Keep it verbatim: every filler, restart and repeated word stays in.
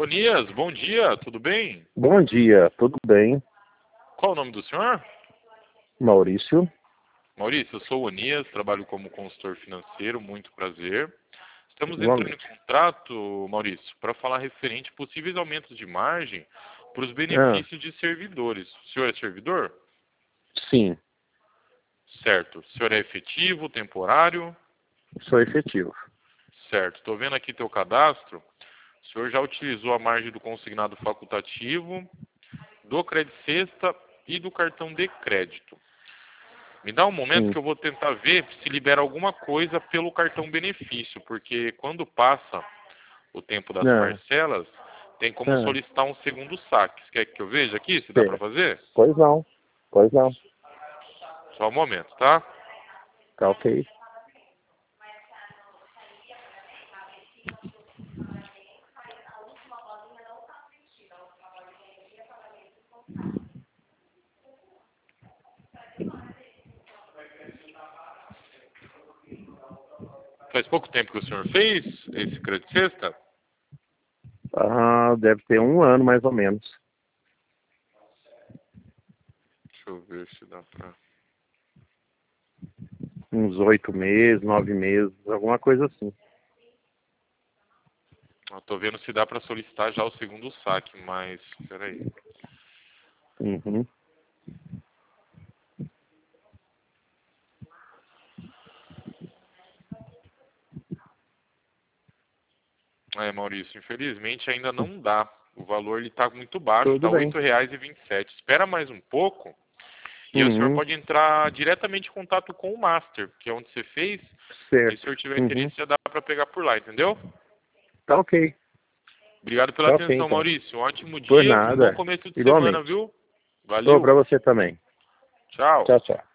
Onias, bom dia, tudo bem? Bom dia, tudo bem? Qual o nome do senhor? Maurício. Maurício, eu sou o Onias, trabalho como consultor financeiro, muito prazer. Estamos entrando em Igualmente. contrato, Maurício, para falar referente a possíveis aumentos de margem para os Ah, benefícios de servidores. O senhor é servidor? sim, Certo. O senhor é efetivo, temporário? sou efetivo. Certo. Estou vendo aqui teu cadastro. O senhor já utilizou a margem do consignado facultativo, do crédito sexta e do cartão de crédito. Me dá um momento Sim. que eu vou tentar ver se libera alguma coisa pelo cartão benefício, porque quando passa o tempo das Ah, parcelas, tem como ah, solicitar um segundo saque. Você quer que eu veja aqui se dá para certo. fazer? Pois não, pois não. Só um momento, tá? Tá ok. Faz pouco tempo que o senhor fez esse crédito sexta? Ah, deve ter um ano mais ou menos. Deixa eu ver se dá pra... Uns oito meses, nove meses, alguma coisa assim. Eu tô vendo se dá para solicitar já o segundo saque, mas... Peraí. Uhum. É, Maurício, infelizmente ainda não dá. O valor ele está muito baixo, está Tudo bem. oito reais e vinte e sete. Espera mais um pouco e o senhor Uhum. pode entrar diretamente em contato com o Master, que é onde você fez. E se o Certo. senhor tiver Uhum. interesse, já dá para pegar por lá, entendeu? Tá ok. Obrigado pela Tá ok, atenção, então. Maurício. Um ótimo Por dia e um bom nada. começo de semana, Igualmente. viu? Tô Valeu. pra você também. Tchau. Tchau, tchau.